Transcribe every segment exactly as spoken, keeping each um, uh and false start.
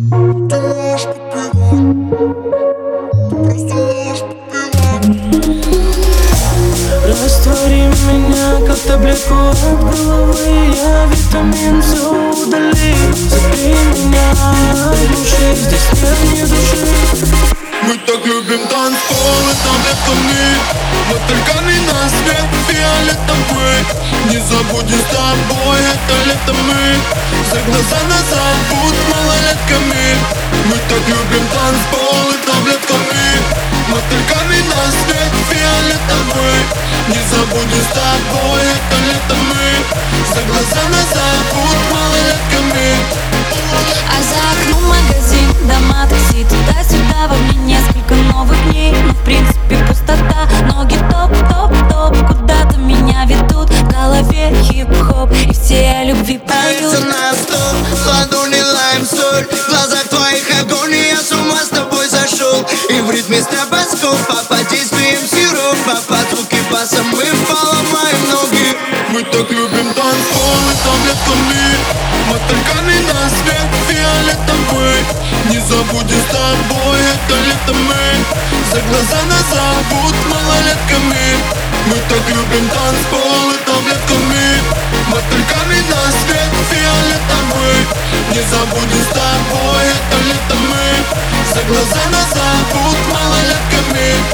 Ты можешь подбивать, просто можешь подбивать. Раствори меня, как таблетку от головы. Я витамин, все удали. Закрой меня от души, здесь нет ни души. Мы так любим танцполы таблетками, мотыльками на свет фиолетовый. Не забудем с тобой это лето мы, за глаза нас зовут малолетками. Мы так любим танцполы таблетками, мотыльками на свет фиолетовый. Не забудем с тобой это лето мы, за глаза нас зовут малолетками. А за окном магазин, дома, такси, туда-сюда. Во мне несколько новых дней, но в принципе пустота. Ноги топ-топ-топ, куда-то меня ведут. В голове хип-хоп, и все о любви поют. Нравится на стол, ладони лайм соль. В глазах твоих огонь, и я с ума с тобой зашел. И в ритме стробоскоп, а под действием сиропа, под звуки баса мы поломаем ноги. Мы так любим танцполы таблетками, мотыльками на свет фиолетовый. Не забудем с тобой это лето мы, за глаза нас зовут малолетками. Мы так любим танцполы таблетками, мотыльками на свет фиолетовый. Не забудем с тобой это лето мы, за глаза нас зовут малолетками.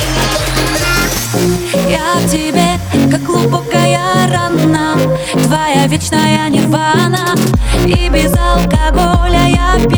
Я в тебе, как глубокая рана, твоя вечная нирвана. И без алкоголя я пью.